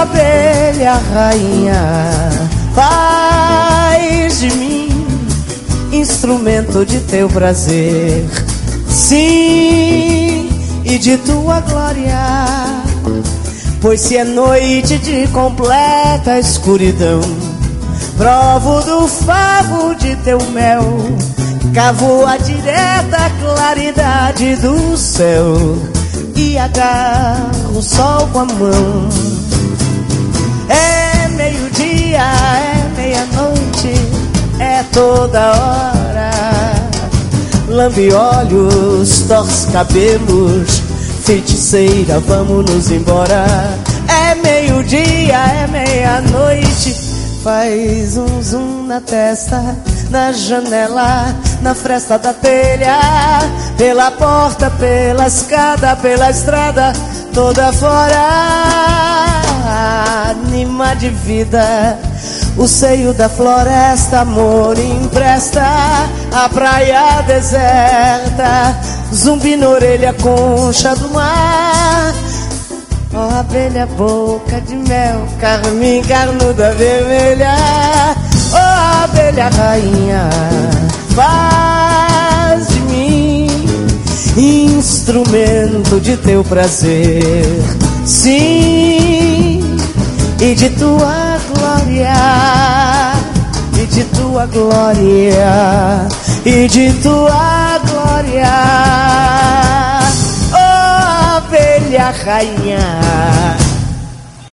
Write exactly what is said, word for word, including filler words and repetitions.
abelha rainha, faz de mim instrumento de teu prazer, sim, e de tua glória. Pois se é noite de completa escuridão, provo do favo de teu mel, cavo a direta claridade do céu e agarro o sol com a mão. É meio-dia, é meia-noite, é toda hora. Lambe olhos, torce cabelos, feiticeira, vamos nos embora. É meio-dia, é meia-noite, faz um zoom na testa, na janela, na fresta da telha, pela porta, pela escada, pela estrada, toda fora. Anima de vida, o seio da floresta, amor empresta a praia deserta, zumbi na orelha, concha do mar. Ó oh, abelha, boca de mel, carmim, carnuda vermelha. Ó oh, abelha rainha, faz de mim instrumento de teu prazer, sim, e de tua glória, e de tua glória, e de tua glória. Oh abelha rainha,